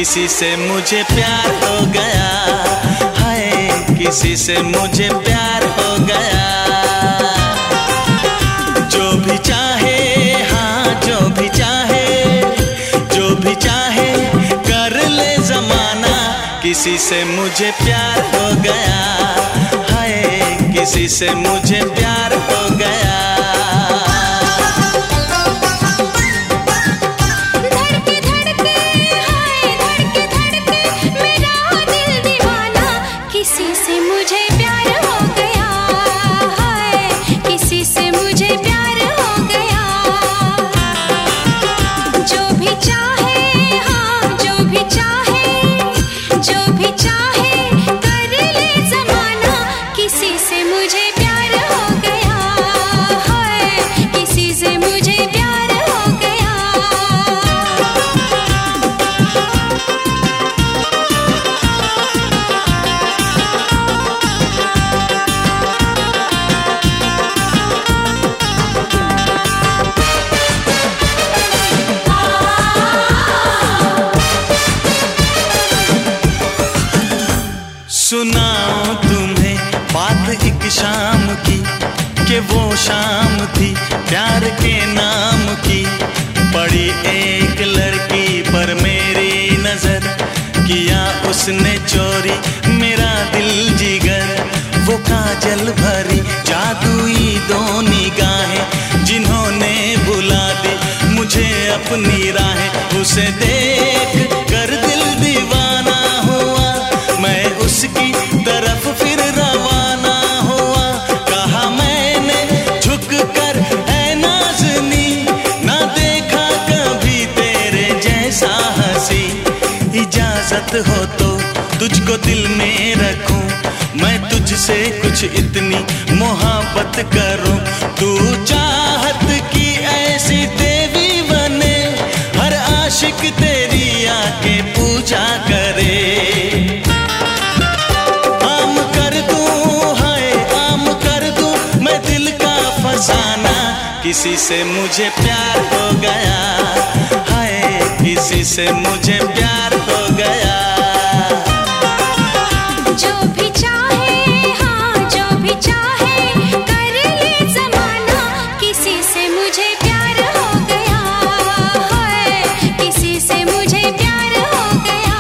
किसी से मुझे प्यार हो गया, हाय किसी से मुझे प्यार हो गया। जो भी चाहे, हाँ जो भी चाहे, जो भी चाहे कर ले ज़माना, किसी से मुझे प्यार हो गया, हाय किसी से मुझे प्यार हो गया। सुनाऊं तुम्हें बात एक शाम की, कि वो शाम थी प्यार के नाम की। पड़ी एक लड़की पर मेरी नजर, किया उसने चोरी मेरा दिल जिगर। वो काजल भरी जादुई दो निगाहें, जिन्होंने बुला दी मुझे अपनी राहें। उसे देख कर दिल दीवाना हुआ, मैं उसकी तरफ फिर रवाना हुआ। कहा मैंने झुक कर ऐ नाज़नी, ना देखा कभी तेरे जैसा हंसी। इजाजत हो तो तुझको दिल में रखूं, मैं तुझसे कुछ इतनी मोहब्बत करूं। तू चाहत की ऐसी देवी बने, हर आशिक तेरी आके पूजा करे। आम कर दूं, हाय आम कर दूं मैं दिल का फसाना, किसी से मुझे प्यार हो गया, हाय किसी से मुझे प्यार हो गया। जो भी चाहे, हाँ जो भी चाहे कर ले ज़माना, किसी से मुझे प्यार हो गया, हाय किसी से मुझे प्यार हो गया।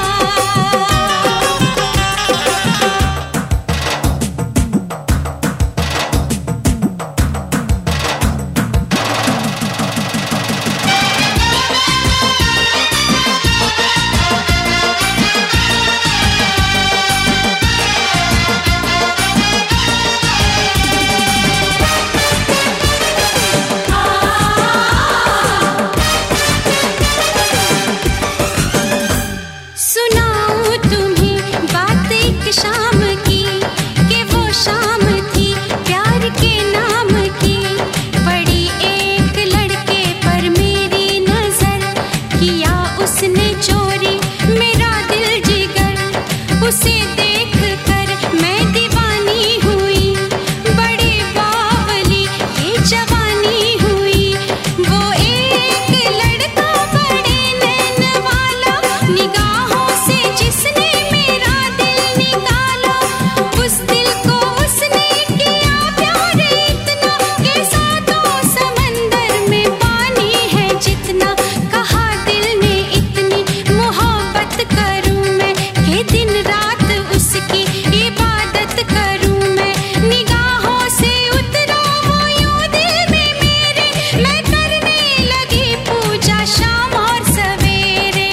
सुनाऊं तुम्हें बात एक शाम की, कि वो शाम थी प्यार के नाम की। पड़ी एक लड़के पर मेरी नजर, किया उसने चोरी मेरा दिल जिगर। उसे देख कर मैं दीवानी हुई, बड़ी बावली ये जवानी हुई। वो एक लड़का बड़े नैन वाला, निगाहों से जिसने मेरा दिल निकाला। उस दिल को उसने किया प्यार इतना, कि सातों समंदर में पानी है जितना। कहा दिल ने इतनी मोहब्बत करूं मैं, कि दिन रात उसकी इबादत करूं मैं। निगाहों से उतरा वो यूं दिल में मेरे, मैं करने लगी पूजा शाम और सवेरे।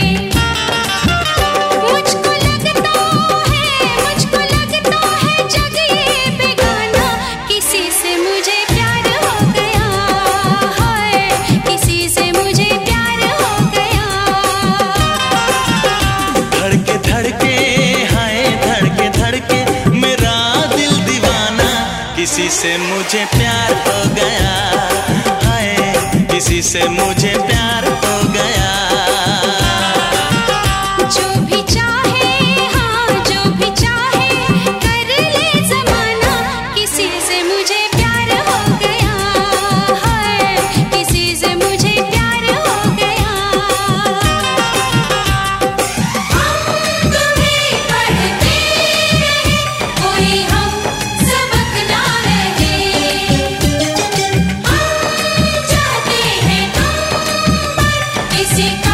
मुझको लगता है जग ये बेगाना, किसी से मुझे प्यार हो गया, हाय किसी से मुझे प्यार हो गया। धड़के धड़के, हाय धड़के धड़के मेरा दिल दीवाना, किसी से मुझे प्यार हो गया, हाय किसी से मुझे प्यार हो गया। जो भी चाहे, हाँ जो भी चाहे कर ले ज़माना, किसी से मुझे प्यार हो गया, हाय किसी से मुझे प्यार हो गया। सिखा